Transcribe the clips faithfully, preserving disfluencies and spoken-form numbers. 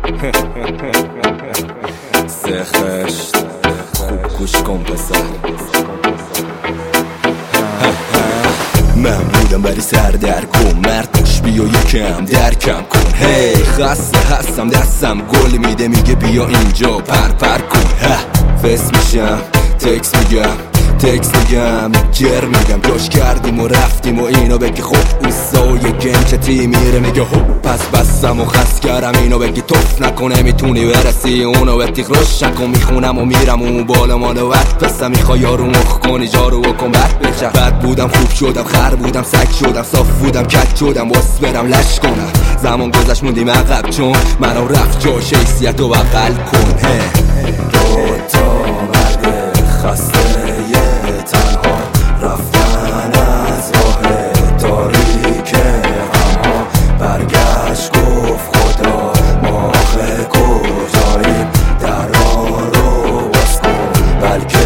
سخشت خوب گوش کن پسر. من بودم ولی سردرگم، مرد باش بیا یکم درکم کن. هی خسته هستم دستم گل میده میگه بیا اینجا پر پر کن. فس میشم تکس میگم تکس میگم جر میگم جاش کردیم و رفتیم و اینو بگی خب اوسای گیم چه تی میره میگه هب پس بستم و خست کردم اینو بگی توف نکنه میتونی برسی اونو به تیغ روش نکن. میخونم و میرم و بالا مالو وقت پسم میخوای یارو مخ کنی جارو بکن بد بچم. بد بودم خوب شدم خر بودم سگ شدم صاف بودم کج شدم واس برم لش کنم. زمان گذشت موندیم عقب چون منو رفت جاش حیثیت و بغل کن. دو تا مرد خسته تنها رفتن از راه تاریک غمها. برگشت گفت خدا ما آخه کجاییم درا رو باز کن بلکه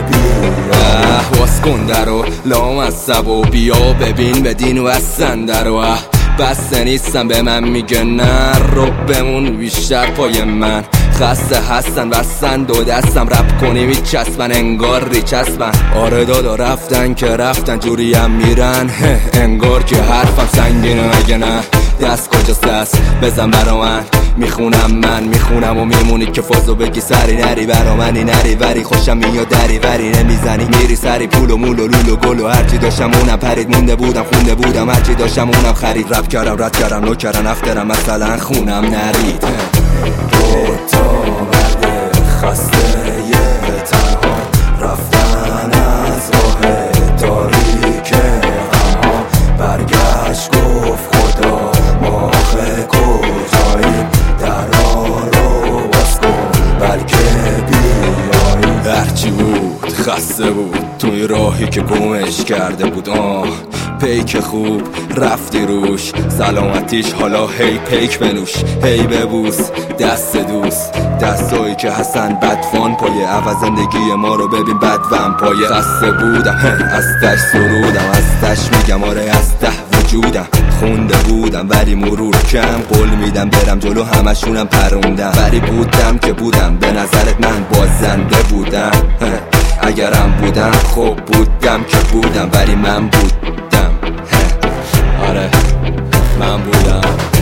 بیا باز کن درو لام از سب و بیا ببین بدین و از سندرو. بسته نیستم به من میگه نه رو بمون بیشتر پای من. خسته هستن بستن دو دستم رپ کنی میچسبن انگار ریچسبن. آره دادا رفتن که رفتن جوری هم میرن انگار که حرفم سنگینه مگه نه. دست کجاست دست بزن برا من میخونم من میخونم و میمونی که فازو بگی سری نری برا منی نری وری خوشم میاد دری وری نمیزنی میری سری پول و مول و لول و گل و هرچی داشتم اونم پرید مونده بودم خونده بودم هرچی داشتم اونم خرید. رپ کردم رد کردم نو کردم افترم مثلا خونم نرید. دو تا مرد خسته تنها رفتن از راه تاریک غمها. برگشت گفت خدا ما آخه کجاییم درا رو باز کن بلکه بیاییم. هرچی بود خسته بود توی راهی که گمش کرده بود آه پیک خوب رفتی روش سلامتیش حالا هی پیک بنوش هی ببوس دست دوست دستایی که حسن بدفان پایه عوض زندگی ما رو ببین بدوم پایه. خسته بودم از تش سرودم از تش میگم آره از ته وجودم خونده بودم ولی مرور کم قول میدم برم جلو همشونم پروندم ولی بودم که بودم به نظرت من بازنده بودم. اگرم بودم خب بودم که بودم ولی من بودم. آره من بودم.